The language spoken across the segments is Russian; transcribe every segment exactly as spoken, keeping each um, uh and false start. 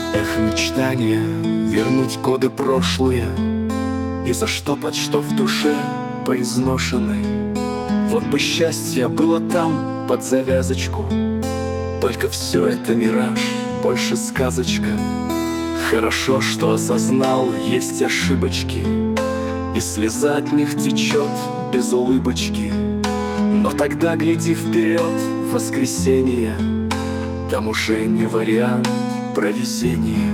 Эх, мечтания вернуть годы прошлые и заштопать, что в душе поизношены. Вот бы счастье было там, под завязочку. Только все это мираж, больше сказочка. Хорошо, что осознал, есть ошибочки, и слеза от них течет без улыбочки. Но тогда гляди вперед, в воскресенье, там уже не вариант про везение.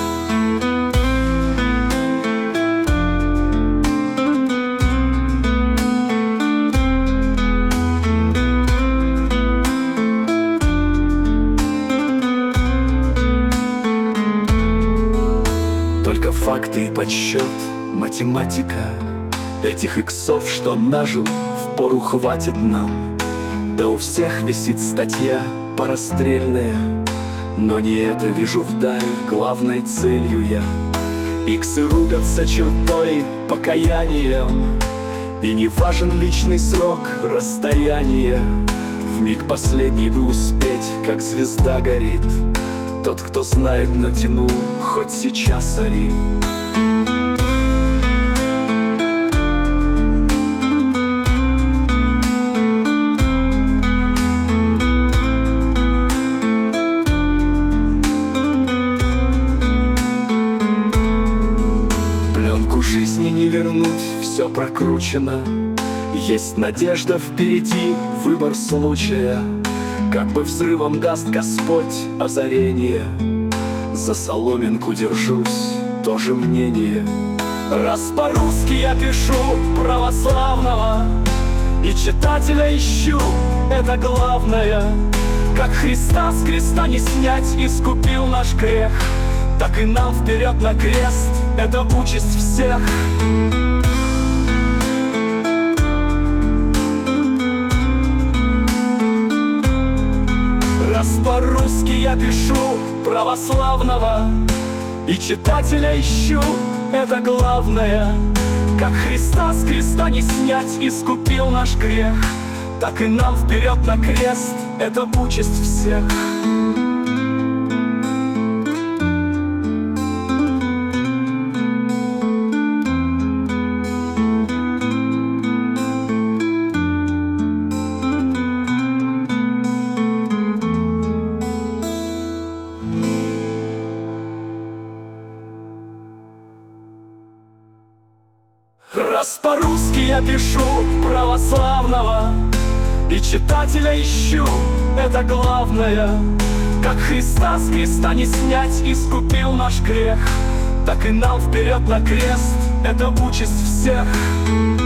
Только факты и подсчет, математика этих иксов, что нажил, впору хватит нам. Да у всех висит статья порастрельная, но не это вижу вдаль главной целью я. Иксы рубятся чертой покаянием, и не важен личный срок, расстояние. В миг последний бы успеть, как звезда горит. Тот, кто знает, натянул, хоть сейчас ори. Пленку жизни не вернуть, все прокручено. Есть надежда впереди, выбор случая. Как бы взрывом даст Господь озарение, за соломинку держусь, тоже мнение. Раз по-русски я пишу православного, и читателя ищу, это главное. Как Христа с креста не снять, искупил наш грех, так и нам вперед на крест, это участь всех. Раз по-русски я пишу православного, и читателя ищу, это главное. Как Христа с креста не снять, искупил наш грех, так и нам вперед на крест, это участь всех. Раз по-русски я пишу православного, и читателя ищу, это главное. Как Христа с креста не снять, искупил наш грех, так и нам вперед на крест, это участь всех.